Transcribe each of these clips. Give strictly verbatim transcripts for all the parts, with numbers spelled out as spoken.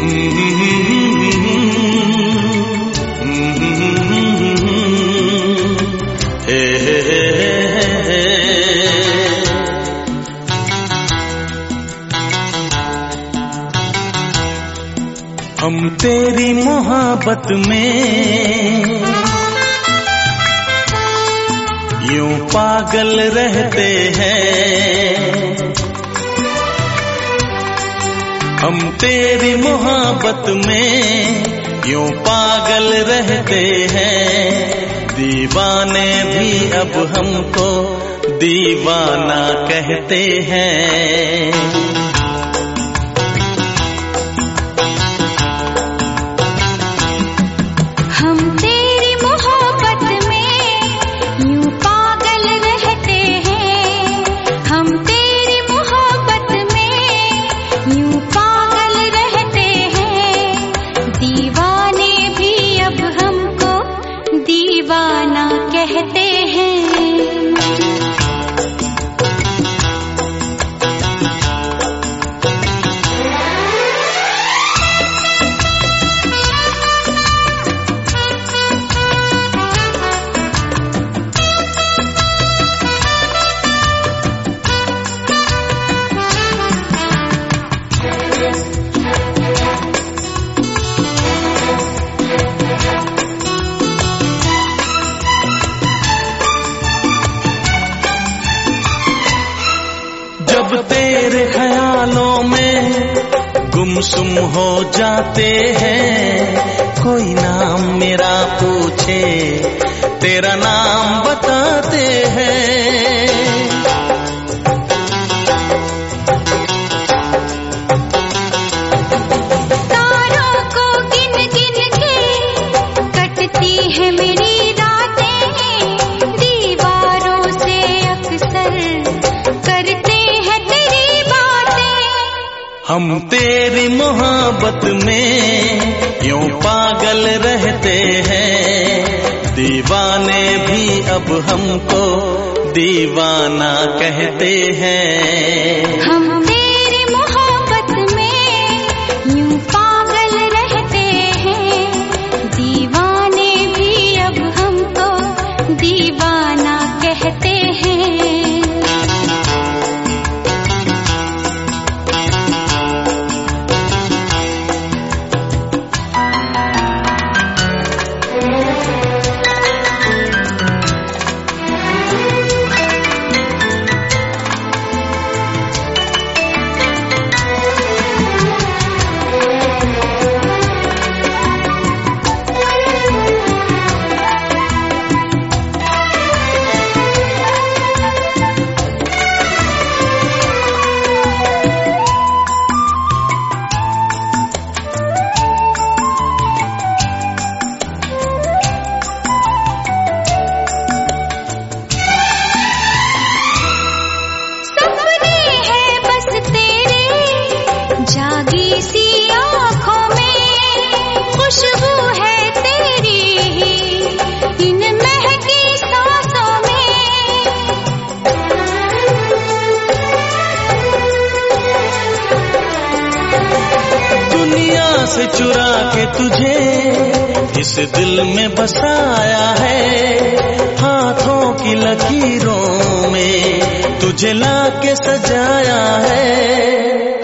हम तेरी मोहब्बत में यूं पागल रहते हैं। हम तेरी मोहब्बत में यूं पागल रहते हैं। दीवाने भी अब हमको दीवाना कहते हैं। दीवाना कहते हैं। जब तेरे ख्यालों में गुमसुम हो जाते हैं, कोई नाम मेरा पूछे तेरा नाम बताते हैं। तारों को गिन गिन के कटती है मेरी रातें, दीवारों से अक्सर करते हम तेरी मोहब्बत में यूं पागल रहते हैं। दीवाने भी अब हमको दीवाना कहते हैं। हम तेरी मोहब्बत में यूं पागल रहते हैं। दीवाने भी अब हमको दीवाना कहते हैं। जागी सी आँखों में खुशबू है तेरी, इन महकी सांसों में। दुनिया से चुरा के तुझे इस दिल में बसाया है। हाथों की लकीरों में तुझे लाके सजाया है।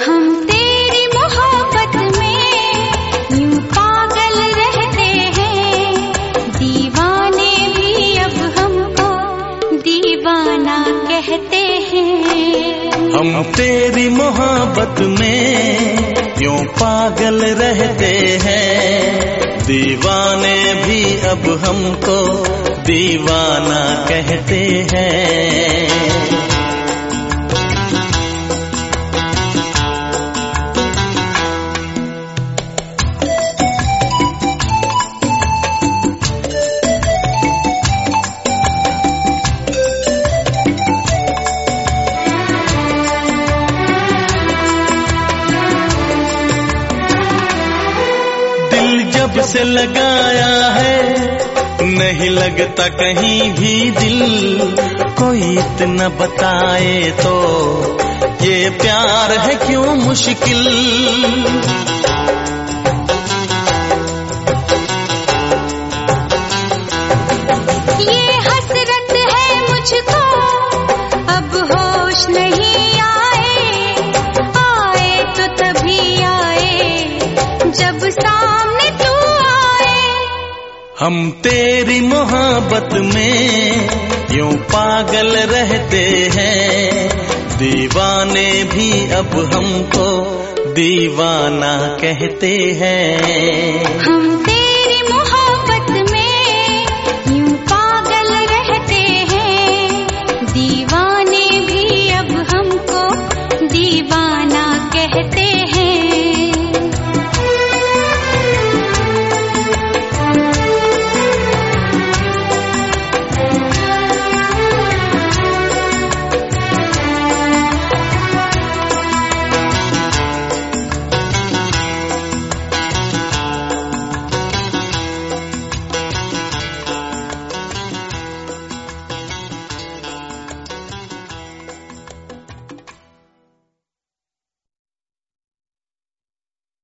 कहते हैं हम तेरी मोहब्बत में यूं पागल रहते हैं। दीवाने भी अब हमको दीवाना कहते हैं। जब से लगाया है नहीं लगता कहीं भी दिल। कोई इतना बताए तो ये प्यार है क्यों मुश्किल। जब सामने तू आए। हम तेरी मोहब्बत में यूं पागल रहते हैं, दीवाने भी अब हमको दीवाना कहते हैं। हम